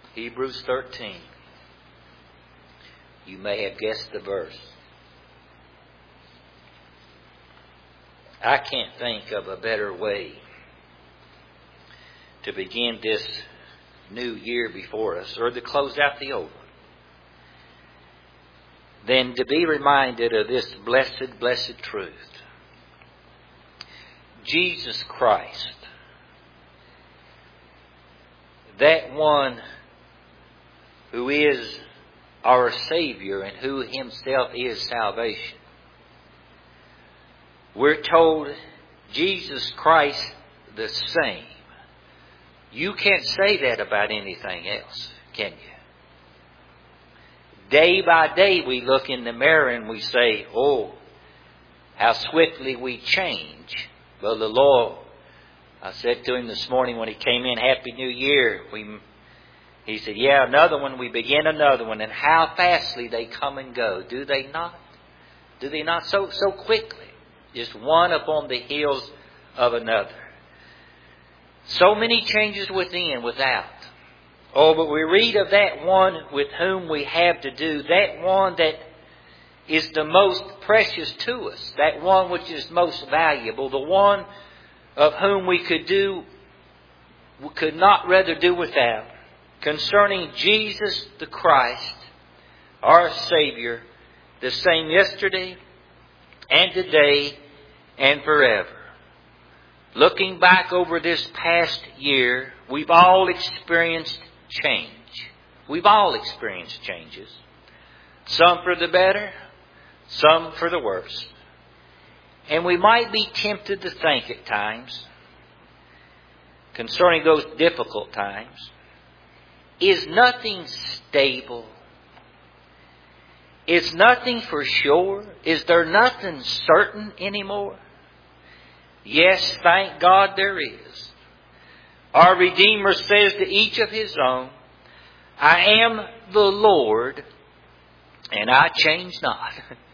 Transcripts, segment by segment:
Hebrews 13. You may have guessed the verse. I can't think of a better way to begin this new year before us, or to close out the old one, than to be reminded of this blessed truth. Jesus Christ, that one who is our Savior and who Himself is salvation. We're told Jesus Christ the same. You can't say that about anything else, can you? Day by day we look in the mirror and we say, oh, how swiftly we change. Well, the Lord, I said to him this morning when he came in, Happy New Year. He said, yeah, another one. We begin another one. And how fastly they come and go. Do they not? Do they not so quickly? Just one upon the heels of another. So many changes within, without. Oh, but we read of that one with whom we have to do. That one that is the most precious to us. That one which is most valuable. The one of whom we could not rather do without. Concerning Jesus the Christ, our Savior, the same yesterday and today and forever. Looking back over this past year, we've all experienced change. We've all experienced changes. Some for the better, some for the worse. And we might be tempted to think at times, concerning those difficult times, is nothing stable? Is nothing for sure? Is there nothing certain anymore? Yes, thank God there is. Our Redeemer says to each of His own, I am the Lord, and I change not.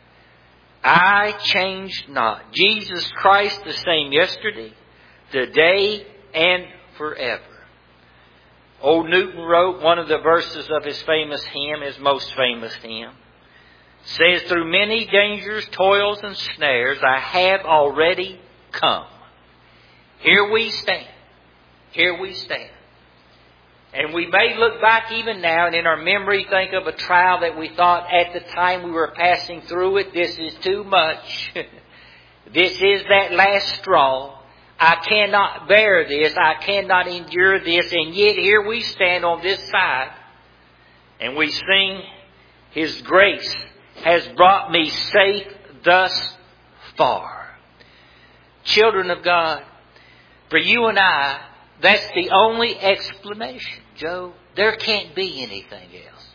I change not. Jesus Christ the same yesterday, today, and forever. Old Newton wrote one of the verses of his famous hymn, his most famous hymn. Says, through many dangers, toils, and snares, I have already come. Here we stand. Here we stand. And we may look back even now and in our memory think of a trial that we thought at the time we were passing through it, this is too much. This is that last straw. I cannot bear this. I cannot endure this. And yet here we stand on this side and we sing, His grace has brought me safe thus far. Children of God, for you and I, that's the only explanation, Joe. There can't be anything else.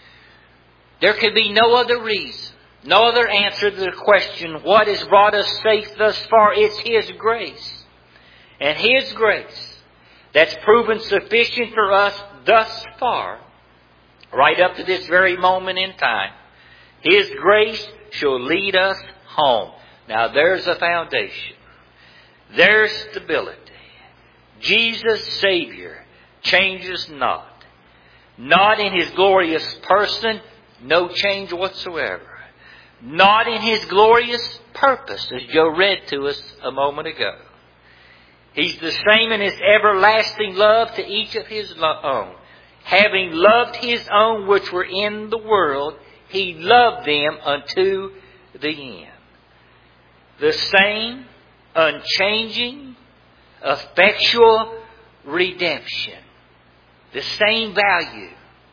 There could be no other reason, no other answer to the question, what has brought us safe thus far? It's His grace. And His grace that's proven sufficient for us thus far, right up to this very moment in time. His grace shall lead us home. Now there's a foundation. There's stability. Jesus, Savior, changes not. Not in His glorious person, no change whatsoever. Not in His glorious purpose, as Joe read to us a moment ago. He's the same in His everlasting love to each of His own. Having loved His own which were in the world, He loved them unto the end. The same unchanging, effectual redemption. The same value.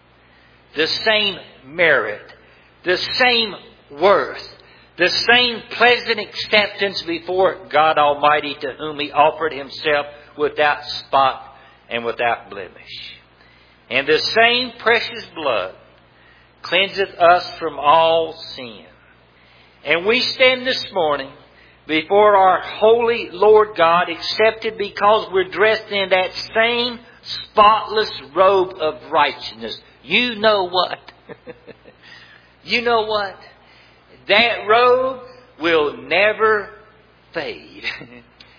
The same merit. The same worth. The same pleasant acceptance before God Almighty, to whom He offered Himself without spot and without blemish. And the same precious blood cleanseth us from all sin. And we stand this morning before our holy Lord God, accepted because we're dressed in that same spotless robe of righteousness. You know what? You know what? That robe will never fade.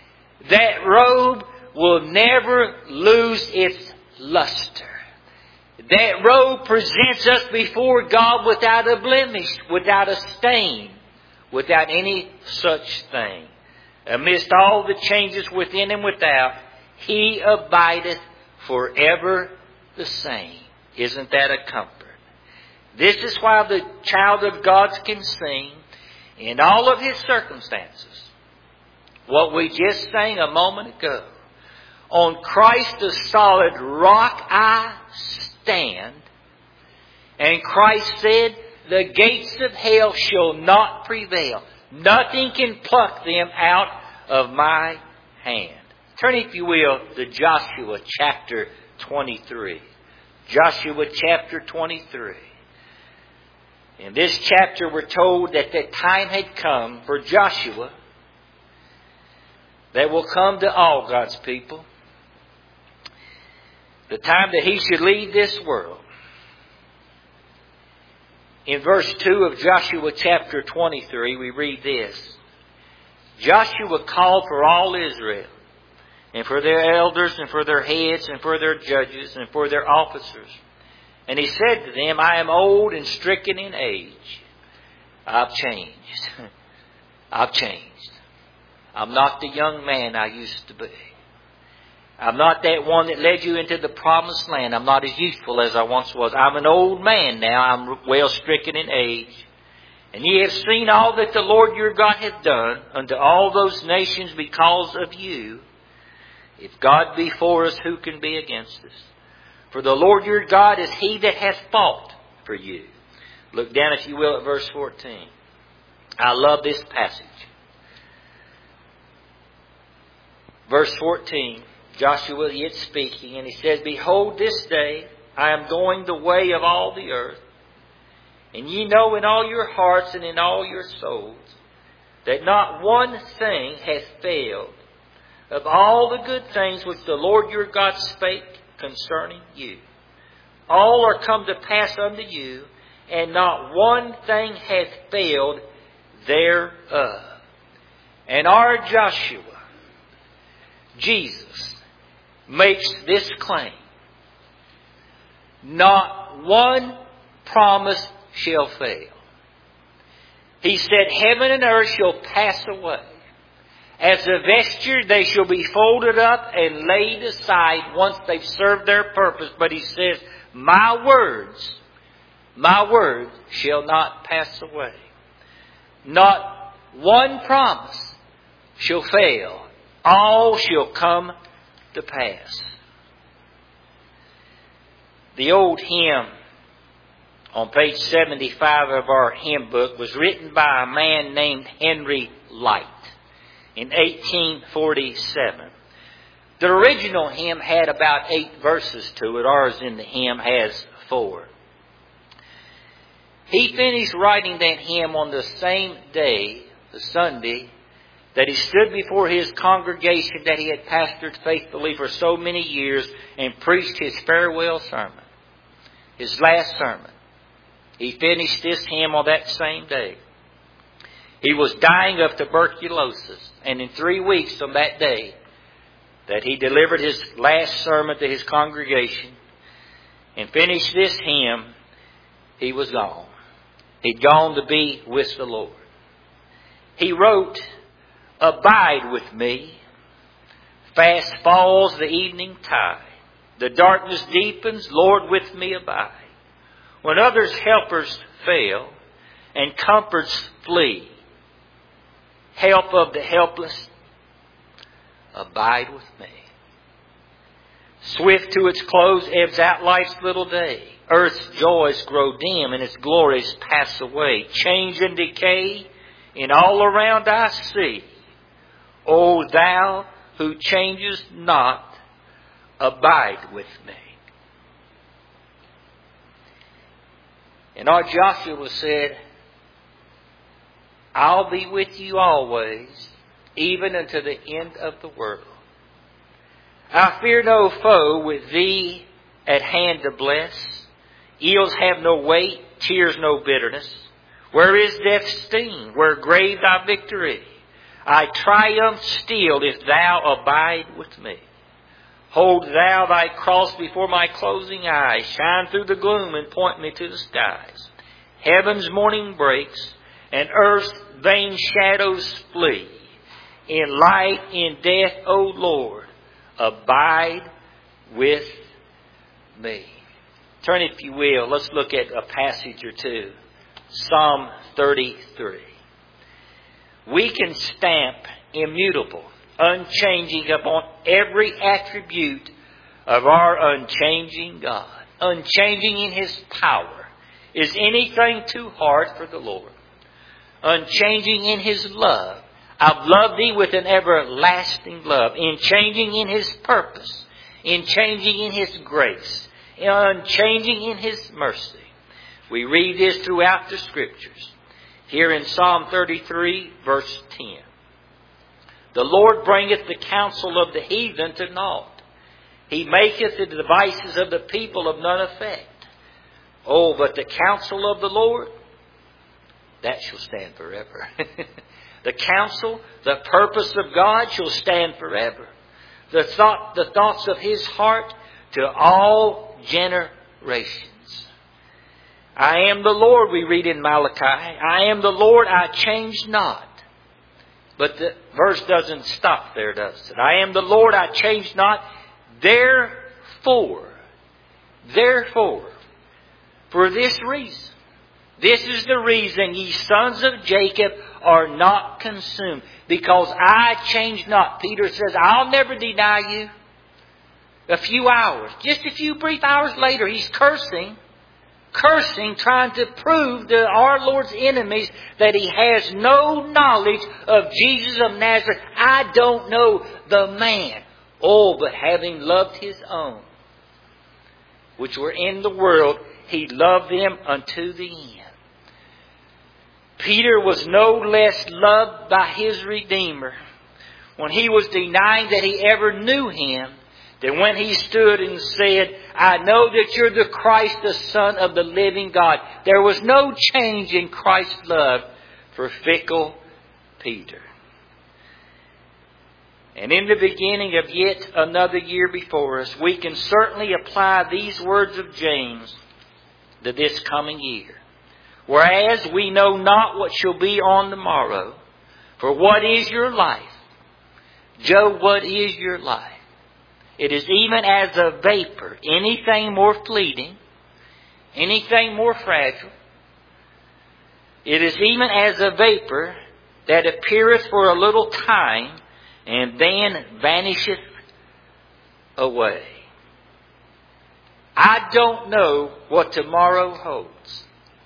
That robe will never lose its luster. That robe presents us before God without a blemish, without a stain, without any such thing. Amidst all the changes within and without, He abideth forever the same. Isn't that a comfort? This is why the child of God can sing in all of his circumstances what we just sang a moment ago. On Christ the solid rock I stand. And Christ said, the gates of hell shall not prevail. Nothing can pluck them out of my hand. Turn, if you will, to Joshua chapter 23. Joshua chapter 23. In this chapter we're told that the time had come for Joshua that will come to all God's people. The time that he should leave this world. In verse 2 of Joshua chapter 23 we read this. Joshua called for all Israel, and for their elders, and for their heads, and for their judges, and for their officers. And he said to them, I am old and stricken in age. I've changed. I've changed. I'm not the young man I used to be. I'm not that one that led you into the promised land. I'm not as youthful as I once was. I'm an old man now. I'm well stricken in age. And ye have seen all that the Lord your God hath done unto all those nations because of you. If God be for us, who can be against us? For the Lord your God is He that hath fought for you. Look down, if you will, at verse 14. I love this passage. Verse 14, Joshua yet speaking, and he says, Behold, this day I am going the way of all the earth, and ye know in all your hearts and in all your souls that not one thing hath failed of all the good things which the Lord your God spake concerning you. All are come to pass unto you, and not one thing hath failed thereof. And our Joshua, Jesus, makes this claim. Not one promise shall fail. He said, Heaven and earth shall pass away. As a vesture, they shall be folded up and laid aside once they've served their purpose. But he says, my word shall not pass away. Not one promise shall fail. All shall come to pass. The old hymn on page 75 of our hymn book was written by a man named Henry Light in 1847. The original hymn had about 8 verses to it. Ours in the hymn has 4. He finished writing that hymn on the same day, the Sunday, that he stood before his congregation that he had pastored faithfully for so many years and preached his farewell sermon, his last sermon. He finished this hymn on that same day. He was dying of tuberculosis, and in 3 weeks from that day that he delivered his last sermon to his congregation and finished this hymn, he was gone. He'd gone to be with the Lord. He wrote, Abide with me. Fast falls the evening tide. The darkness deepens. Lord, with me abide. When others' helpers fail and comforts flee, help of the helpless, abide with me. Swift to its close ebbs out life's little day. Earth's joys grow dim and its glories pass away. Change and decay in all around I see. O thou who changest not, abide with me. And our Joshua said, I'll be with you always, even unto the end of the world. I fear no foe, with thee at hand to bless. Ills have no weight, tears no bitterness. Where is death's sting? Where grave thy victory? I triumph still if thou abide with me. Hold thou thy cross before my closing eyes. Shine through the gloom and point me to the skies. Heaven's morning breaks and earth's vain shadows flee. In light, in death, O Lord, abide with me. Turn, if you will, let's look at a passage or two. Psalm 33. We can stamp immutable, unchanging upon every attribute of our unchanging God. Unchanging in His power. Is anything too hard for the Lord? Unchanging in His love. I've loved thee with an everlasting love. Unchanging in His purpose. Unchanging in His grace. Unchanging in His mercy. We read this throughout the Scriptures. Here in Psalm 33, verse 10. The Lord bringeth the counsel of the heathen to naught. He maketh the devices of the people of none effect. Oh, but the counsel of the Lord, that shall stand forever. The counsel, the purpose of God shall stand forever. The thoughts of His heart to all generations. I am the Lord, we read in Malachi. I am the Lord, I change not. But the verse doesn't stop there, does it? I am the Lord, I change not. Therefore, for this reason. This is the reason ye sons of Jacob are not consumed. Because I change not. Peter says, I'll never deny you. A few hours, just a few brief hours later, he's cursing, trying to prove to our Lord's enemies that He has no knowledge of Jesus of Nazareth. I don't know the man. Oh, but having loved His own, which were in the world, He loved them unto the end. Peter was no less loved by his Redeemer when he was denying that he ever knew Him than when he stood and said, I know that you're the Christ, the Son of the living God. There was no change in Christ's love for fickle Peter. And in the beginning of yet another year before us, we can certainly apply these words of James to this coming year. Whereas we know not what shall be on the morrow. For what is your life? Job, what is your life? It is even as a vapor, anything more fleeting, anything more fragile. It is even as a vapor that appeareth for a little time and then vanisheth away. I don't know what tomorrow holds.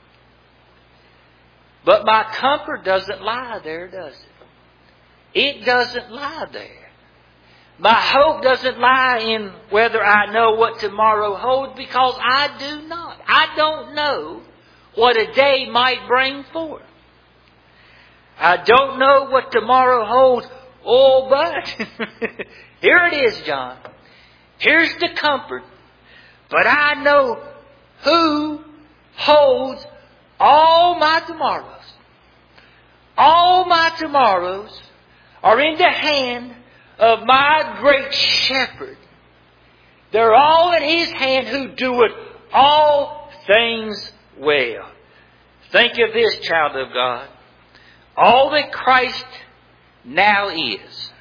But my comfort doesn't lie there, does it? It doesn't lie there. My hope doesn't lie in whether I know what tomorrow holds, because I do not. I don't know what a day might bring forth. I don't know what tomorrow holds. Oh, but here it is, John. Here's the comfort. But I know who holds all my tomorrows. All my tomorrows are in the hand of my great shepherd. They're all in His hand, who doeth all things well. Think of this, child of God. All that Christ now is,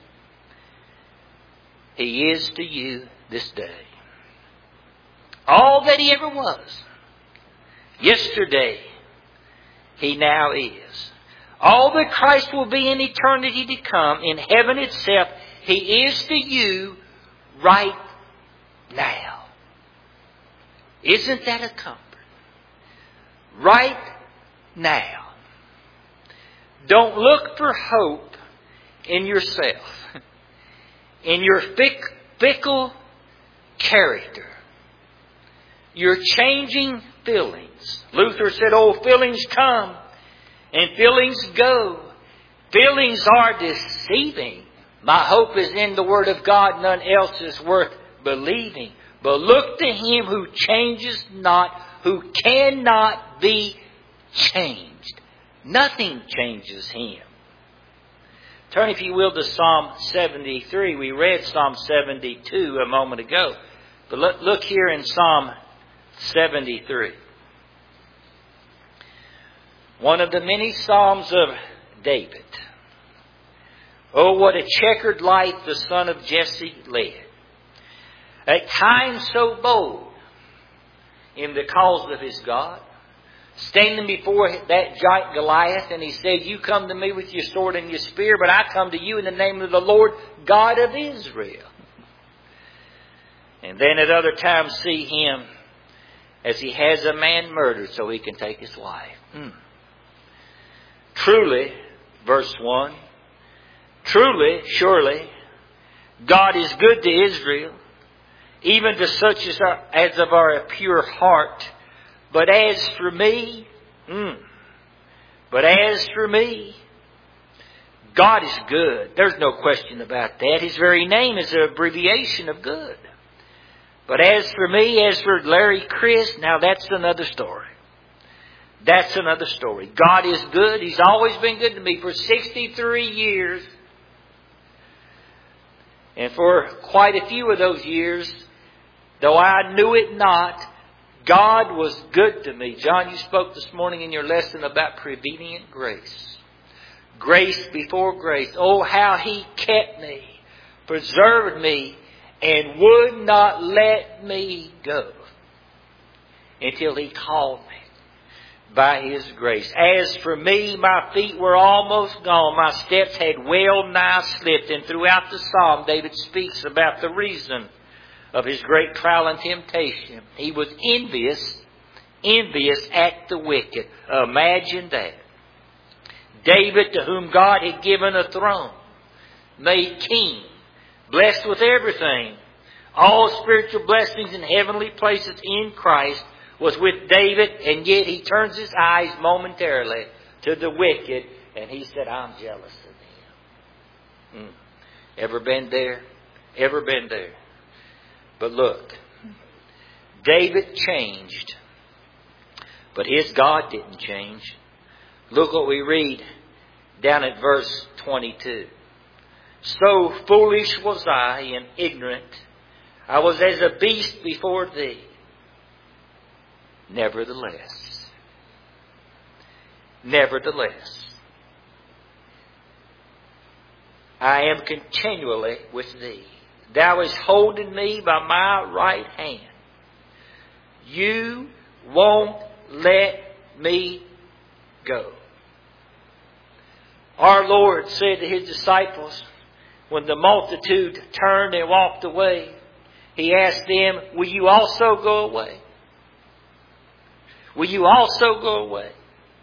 He is to you this day. All that He ever was, yesterday, He now is. All that Christ will be in eternity to come, in heaven itself, He is to you right now. Isn't that a comfort? Right now. Don't look for hope in yourself, in your fickle character, your changing feelings. Luther said, oh, feelings come and feelings go. Feelings are deceiving. My hope is in the Word of God. None else is worth believing. But look to Him who changes not, who cannot be changed. Nothing changes Him. Turn, if you will, to Psalm 73. We read Psalm 72 a moment ago. But look here in Psalm 73. One of the many Psalms of David. Oh, what a checkered life the son of Jesse led. At times so bold in the cause of his God. Standing before that giant Goliath, and he said, you come to me with your sword and your spear, but I come to you in the name of the Lord God of Israel. And then at other times see him as he has a man murdered so he can take his life. Truly, verse 1, truly, surely, God is good to Israel, even to such as of our pure heart. But as for me, God is good. There's no question about that. His very name is an abbreviation of good. But as for me, as for Larry Chris, now that's another story. That's another story. God is good. He's always been good to me for 63 years. And for quite a few of those years, though I knew it not, God was good to me. John, you spoke this morning in your lesson about prevenient grace. Grace before grace. Oh, how He kept me, preserved me, and would not let me go until He called me by His grace. As for me, my feet were almost gone. My steps had well nigh slipped. And throughout the psalm, David speaks about the reason of his great trial and temptation. He was envious at the wicked. Imagine that. David, to whom God had given a throne, made king, blessed with everything, all spiritual blessings in heavenly places in Christ, was with David, and yet he turns his eyes momentarily to the wicked, and he said, I'm jealous of them. Ever been there? Ever been there? But look, David changed, but his God didn't change. Look what we read down at verse 22. So foolish was I and ignorant. I was as a beast before thee. Nevertheless, I am continually with thee. Thou hast holden me by my right hand. You won't let me go. Our Lord said to His disciples, when the multitude turned and walked away, He asked them, will you also go away? Will you also go away?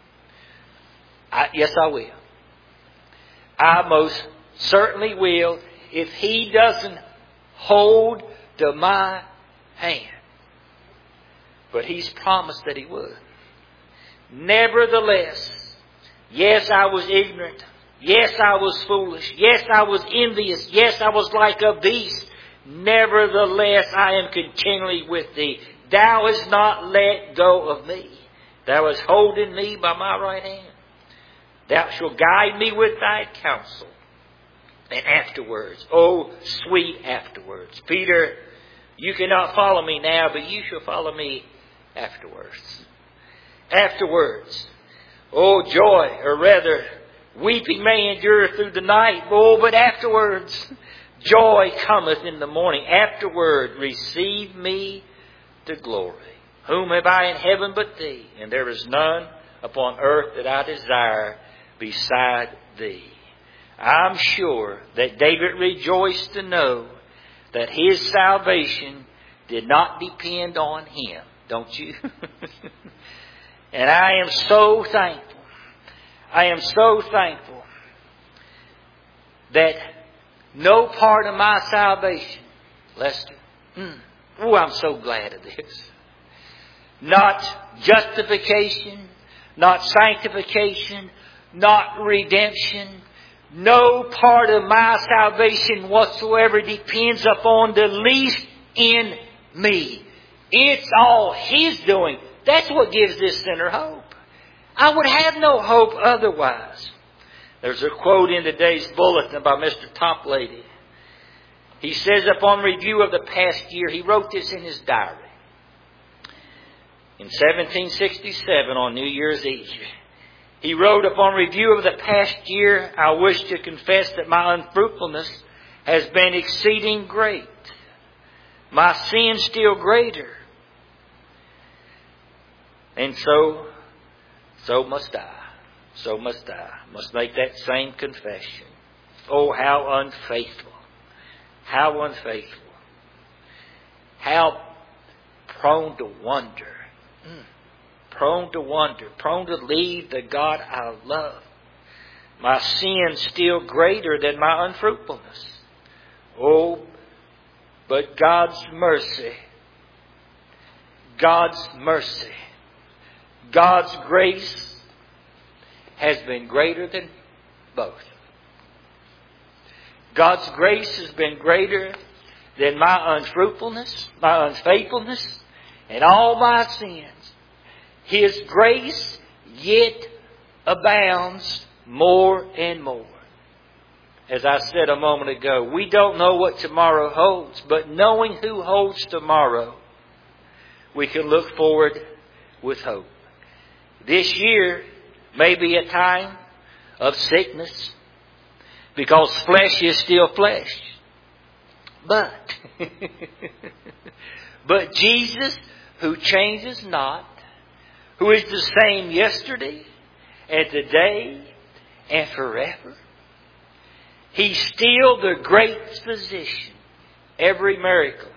Yes, I will. I most certainly will if He doesn't hold to my hand. But He's promised that He would. Nevertheless, yes, I was ignorant. Yes, I was foolish. Yes, I was envious. Yes, I was like a beast. Nevertheless, I am continually with thee. Thou hast not let go of me. Thou hast holden me by my right hand. Thou shalt guide me with thy counsel. And afterwards, oh, sweet afterwards. Peter, you cannot follow me now, but you shall follow me afterwards. Afterwards. Oh, joy, or rather, weeping may endure through the night. Oh, but afterwards, joy cometh in the morning. Afterward, receive me to glory. Whom have I in heaven but thee? And there is none upon earth that I desire beside thee. I'm sure that David rejoiced to know that his salvation did not depend on him. Don't you? And I am so thankful. I am so thankful that no part of my salvation, Lester, I'm so glad of this. Not justification, not sanctification, not redemption. No part of my salvation whatsoever depends upon the least in me. It's all His doing. That's what gives this sinner hope. I would have no hope otherwise. There's a quote in today's bulletin by Mr. Toplady. He says, upon review of the past year, he wrote this in his diary. In 1767, on New Year's Eve, he wrote, upon review of the past year, I wish to confess that my unfruitfulness has been exceeding great. My sin still greater. And so must I. So must I. Must make that same confession. Oh, how unfaithful. How unfaithful. How prone to wander. Prone to wander. Prone to leave the God I love. My sin still greater than my unfruitfulness. Oh, but God's mercy. God's mercy. God's grace has been greater than both. God's grace has been greater than my unfruitfulness, my unfaithfulness, and all my sins. His grace yet abounds more and more. As I said a moment ago, we don't know what tomorrow holds, but knowing who holds tomorrow, we can look forward with hope. This year may be a time of sickness, because flesh is still flesh. But Jesus, who changes not, who is the same yesterday and today and forever, He's still the great physician. Every miracle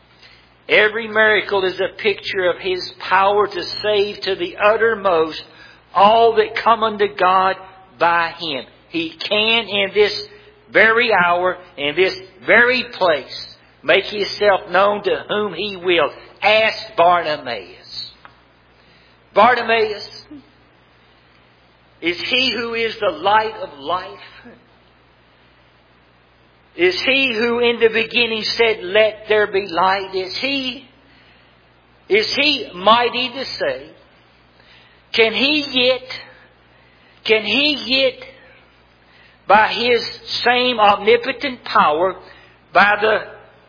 is a picture of His power to save to the uttermost all that come unto God by Him. He can, in this very hour, in this very place, make Himself known to whom He will. Ask Bartimaeus. Bartimaeus, is he who is the light of life? Is he who in the beginning said, let there be light? Is he mighty to save? Can he yet, by His same omnipotent power, by the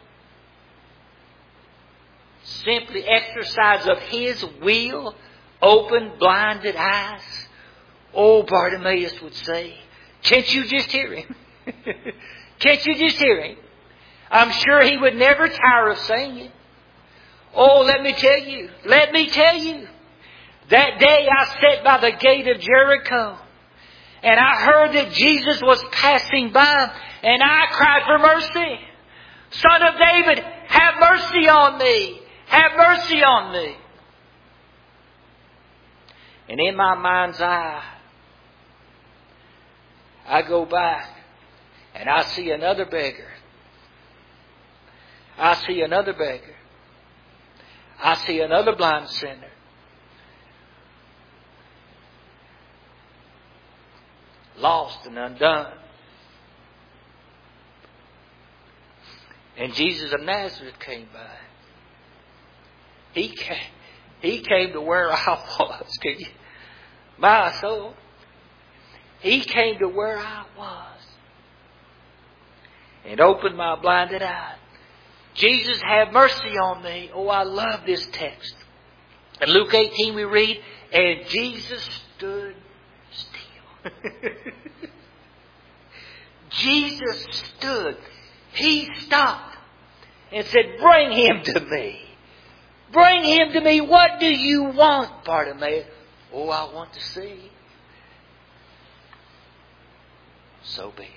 simply exercise of His will, open blinded eyes? Oh, Bartimaeus would say, can't you just hear him? Can't you just hear him? I'm sure he would never tire of saying it. Oh, let me tell you. That day I sat by the gate of Jericho, and I heard that Jesus was passing by, and I cried for mercy. Son of David, have mercy on me. Have mercy on me. And in my mind's eye, I go back and I see another beggar. I see another beggar. I see another blind sinner. Lost and undone. And Jesus of Nazareth came by. He came to where I was. My soul. He came to where I was and opened my blinded eye. Jesus, have mercy on me. Oh, I love this text. In Luke 18 we read, and Jesus stood still. Jesus stood. He stopped and said, bring him to me. Bring him to me. What do you want, Bartimaeus? Oh, I want to see. So be it.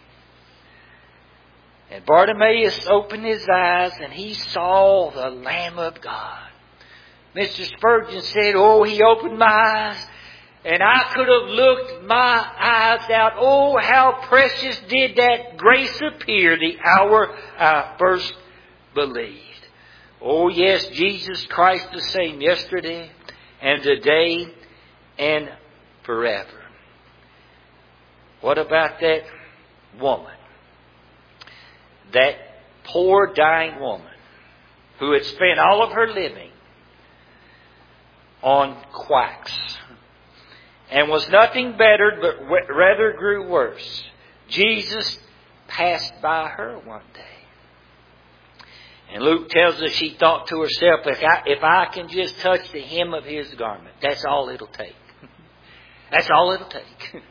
And Bartimaeus opened his eyes and he saw the Lamb of God. Mr. Spurgeon said, oh, he opened my eyes and I could have looked my eyes out. Oh, how precious did that grace appear the hour I first believed. Oh, yes, Jesus Christ the same yesterday and today and forever. What about that woman? That poor dying woman who had spent all of her living on quacks and was nothing bettered, but rather grew worse. Jesus passed by her one day. And Luke tells us she thought to herself, if I can just touch the hem of His garment, that's all it'll take. That's all it'll take.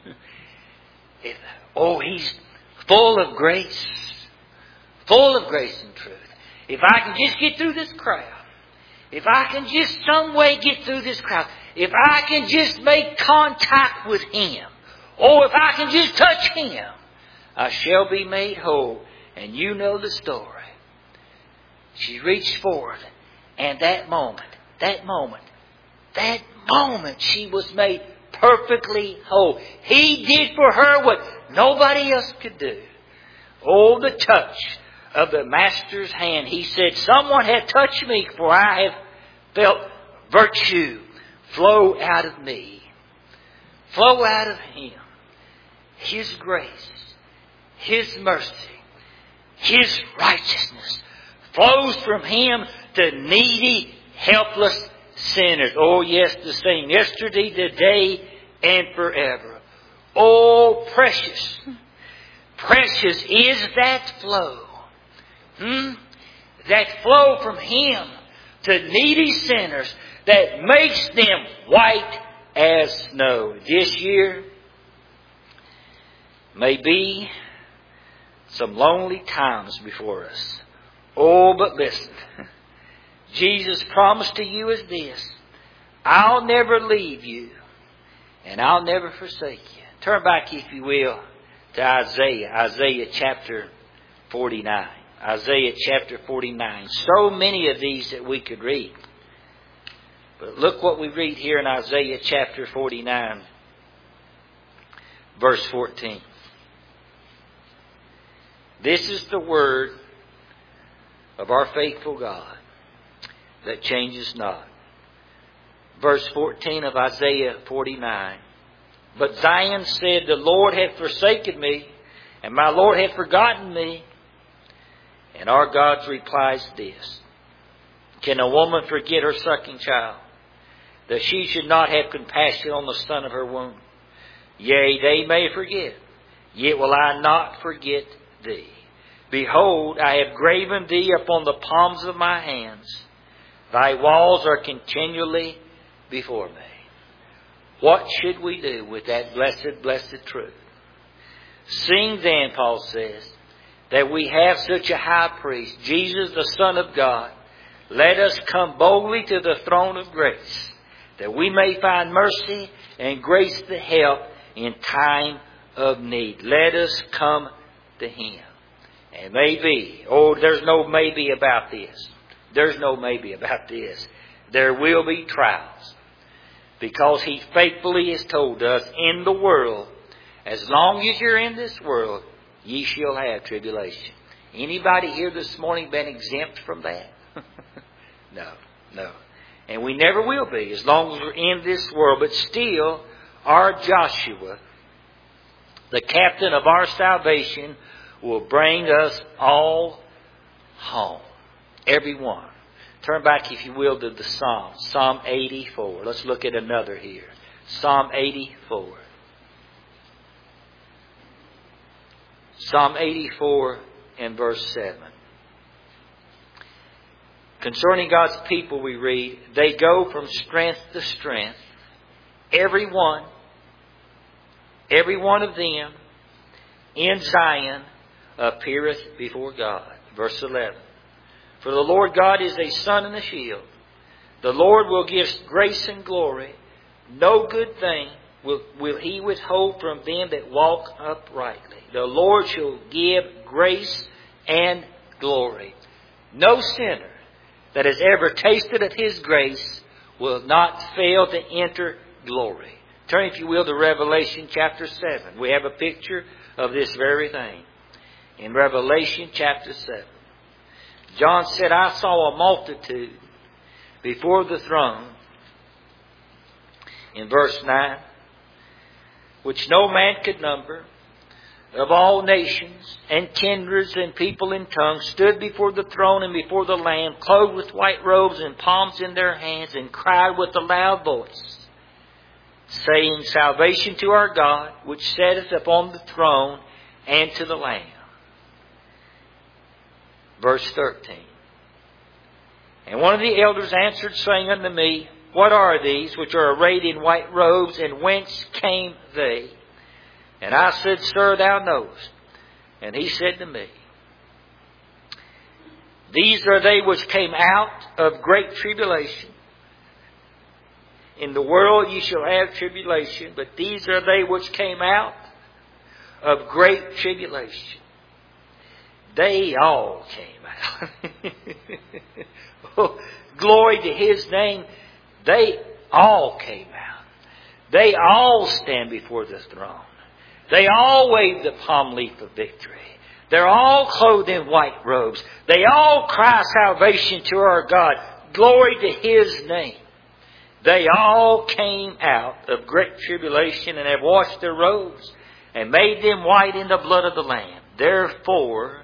He's full of grace. Full of grace and truth. If I can just get through this crowd. If I can just some way get through this crowd. If I can just make contact with Him. If I can just touch Him, I shall be made whole. And you know the story. She reached forward, and that moment, she was made perfectly whole. He did for her what nobody else could do. The touch of the Master's hand. He said, someone had touched me, for I have felt virtue flow out of me. Flow out of Him. His grace, His mercy, His righteousness flows from Him to needy, helpless sinners. Oh yes, the same yesterday, today, and forever. Oh, precious. Precious is that flow. That flow from Him to needy sinners that makes them white as snow. This year may be some lonely times before us. But listen. Jesus' promise to you is this. I'll never leave you and I'll never forsake you. Turn back, if you will, to Isaiah chapter 49. Isaiah chapter 49. So many of these that we could read. But look what we read here in Isaiah chapter 49, verse 14. This is the word of our faithful God that changes not. Verse 14 of Isaiah 49. But Zion said, the Lord hath forsaken me, and my Lord hath forgotten me. And our God replies this. Can a woman forget her sucking child, that she should not have compassion on the son of her womb? Yea, they may forget, yet will I not forget thee. Behold, I have graven thee upon the palms of my hands. Thy walls are continually before me. What should we do with that blessed, blessed truth? Seeing then, Paul says, that we have such a high priest, Jesus the Son of God, let us come boldly to the throne of grace, that we may find mercy and grace to help in time of need. Let us come to Him. And maybe, there's no maybe about this. There's no maybe about this. There will be trials. Because He faithfully has told us, in the world, as long as you're in this world, ye shall have tribulation. Anybody here this morning been exempt from that? No. And we never will be as long as we're in this world. But still, our Joshua, the captain of our salvation, will bring us all home. Every one. Turn back, if you will, to the Psalm. Psalm 84. Let's look at another here. Psalm 84. Psalm 84 and verse 7. Concerning God's people we read, they go from strength to strength. Every one of them in Zion appeareth before God. Verse 11. For the Lord God is a sun and a shield. The Lord will give grace and glory. No good thing will He withhold from them that walk uprightly. The Lord shall give grace and glory. No sinner that has ever tasted of His grace will not fail to enter glory. Turn, if you will, to Revelation chapter 7. We have a picture of this very thing. In Revelation chapter 7. John said, I saw a multitude before the throne. In verse 9. Which no man could number, of all nations and kindreds and people and tongues, stood before the throne and before the Lamb, clothed with white robes and palms in their hands, and cried with a loud voice, saying, Salvation to our God, which sitteth upon the throne, and to the Lamb. Verse 13. And one of the elders answered, saying unto me, What are these which are arrayed in white robes, and whence came they? And I said, Sir, thou knowest. And he said to me, These are they which came out of great tribulation. In the world ye shall have tribulation, but these are they which came out of great tribulation. They all came out. Oh, glory to His name. They all came out. They all stand before the throne. They all wave the palm leaf of victory. They're all clothed in white robes. They all cry salvation to our God. Glory to His name. They all came out of great tribulation and have washed their robes and made them white in the blood of the Lamb. Therefore,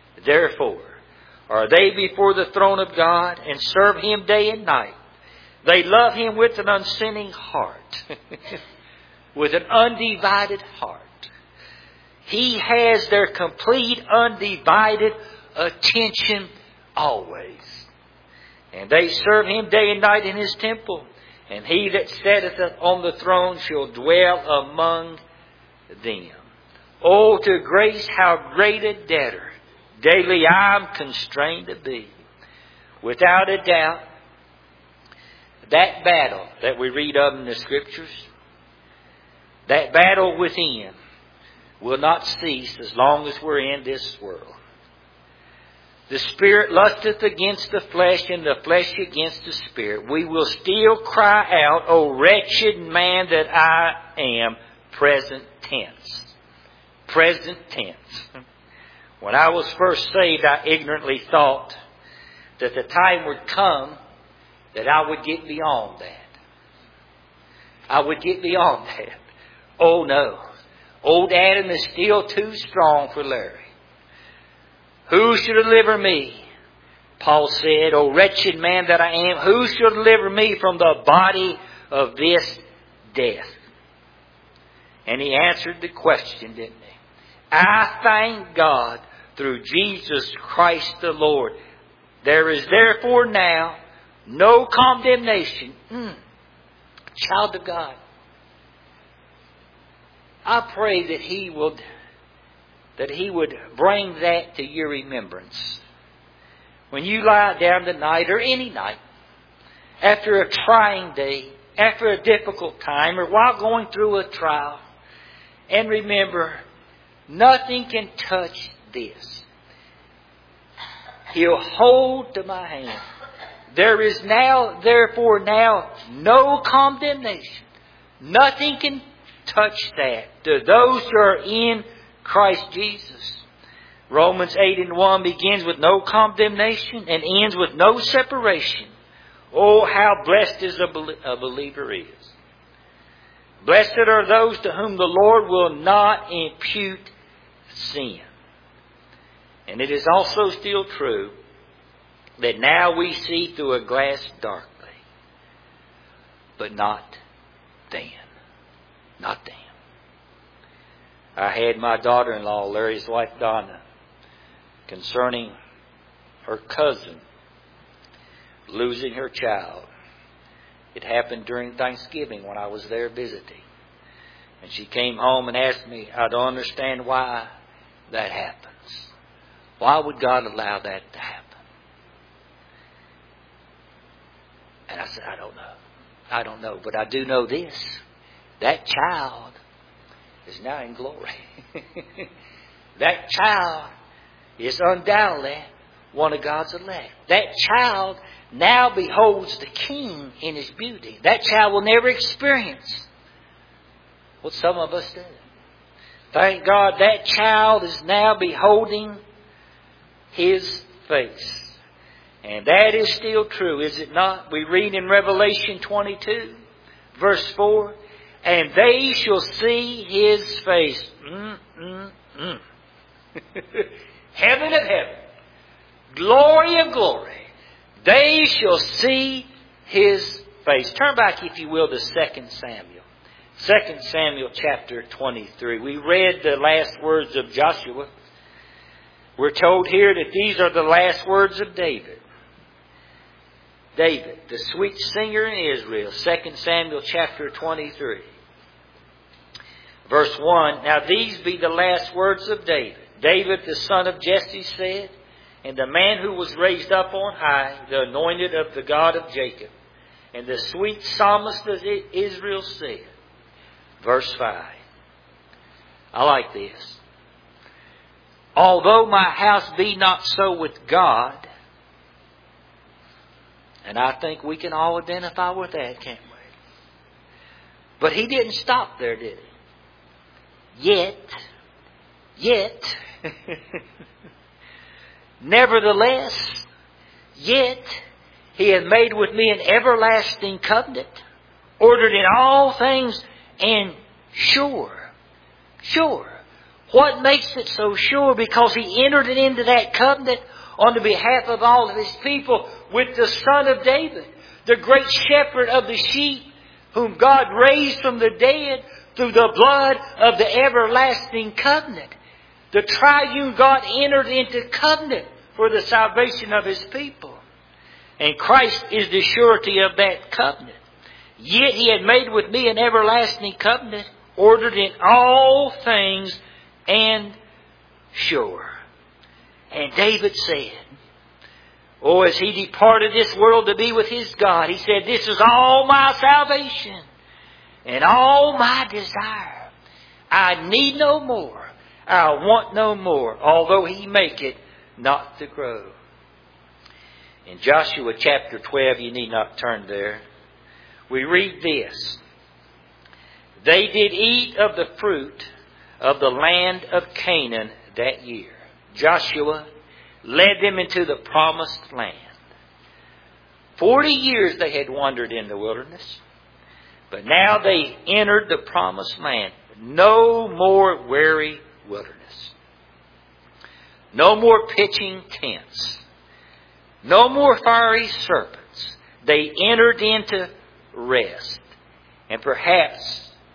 are they before the throne of God and serve Him day and night. They love Him with an unsinning heart, with an undivided heart. He has their complete, undivided attention always. And they serve Him day and night in His temple. And He that sitteth on the throne shall dwell among them. Oh, to grace how great a debtor daily I am constrained to be. Without a doubt, that battle that we read of in the Scriptures, that battle within, will not cease as long as we're in this world. The spirit lusteth against the flesh, and the flesh against the spirit. We will still cry out, O wretched man that I am, present tense. Present tense. When I was first saved, I ignorantly thought that the time would come that I would get beyond that. I would get beyond that. Oh no. Old Adam is still too strong for Larry. Who shall deliver me? Paul said, O wretched man that I am, who shall deliver me from the body of this death? And he answered the question, didn't he? I thank God through Jesus Christ the Lord. There is therefore now no condemnation. Child of God. I pray that He would bring that to your remembrance. When you lie down tonight or any night, after a trying day, after a difficult time, or while going through a trial, and remember, nothing can touch this. He'll hold to my hand. There is therefore now no condemnation. Nothing can touch that to those who are in Christ Jesus. Romans 8:1 begins with no condemnation and ends with no separation. Oh, how blessed is a believer is. Blessed are those to whom the Lord will not impute sin. And it is also still true that now we see through a glass darkly, but not then. Not then. I had my daughter-in-law, Larry's wife Donna, concerning her cousin losing her child. It happened during Thanksgiving when I was there visiting. And she came home and asked me, I don't understand why that happens. Why would God allow that to happen? And I said, I don't know. I don't know. But I do know this. That child is now in glory. That child is undoubtedly one of God's elect. That child now beholds the King in His beauty. That child will never experience what some of us do. Thank God that child is now beholding His face. And that is still true, is it not? We read in Revelation 22, verse 4, and they shall see His face. Heaven of heaven. Glory of glory. They shall see His face. Turn back, if you will, to 2 Samuel. 2 Samuel chapter 23. We read the last words of Joshua. We're told here that these are the last words of David. David, the sweet singer in Israel. 2 Samuel chapter 23. Verse 1. Now these be the last words of David. David, the son of Jesse, said, and the man who was raised up on high, the anointed of the God of Jacob, and the sweet psalmist of Israel said. Verse 5. I like this. Although my house be not so with God, and I think we can all identify with that, can't we? But he didn't stop there, did he? Yet, nevertheless, yet he hath made with me an everlasting covenant, ordered in all things and sure. What makes it so sure? Because he entered it into that covenant on the behalf of all of his people with the Son of David, the great shepherd of the sheep, whom God raised from the dead through the blood of the everlasting covenant. The triune God entered into covenant for the salvation of his people. And Christ is the surety of that covenant. Yet he had made with me an everlasting covenant, ordered in all things and sure. And David said, as he departed this world to be with his God, he said, this is all my salvation and all my desire. I need no more. I want no more, although he make it not to grow. In Joshua chapter 12, you need not turn there, we read this. They did eat of the fruit of the land of Canaan that year. Joshua led them into the promised land. 40 years they had wandered in the wilderness, but now they entered the promised land. No more weary wilderness. No more pitching tents. No more fiery serpents. They entered into rest. And perhaps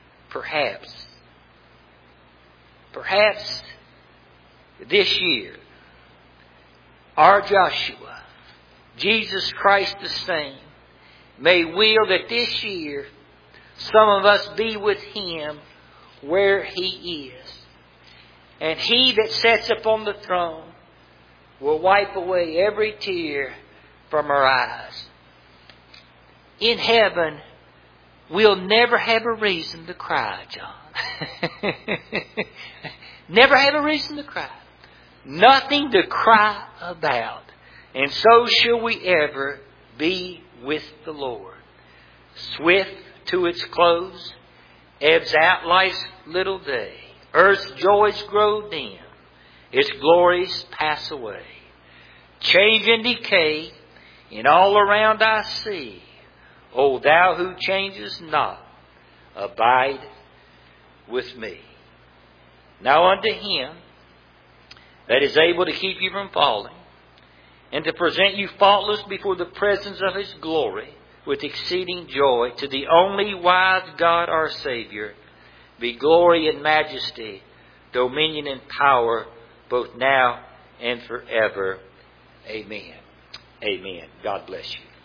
this year, our Joshua, Jesus Christ the same, may will that this year some of us be with Him where He is. And He that sits upon the throne will wipe away every tear from our eyes. In heaven, we'll never have a reason to cry, John. Never have a reason to cry. Nothing to cry about. And so shall we ever be with the Lord. Swift to its close, ebbs out life's little day. Earth's joys grow dim, its glories pass away. Change and decay in all around I see. O Thou who changest not, abide with me. Now unto Him that is able to keep you from falling, and to present you faultless before the presence of His glory with exceeding joy, to the only wise God our Savior, be glory and majesty, dominion and power, both now and forever. Amen. Amen. God bless you.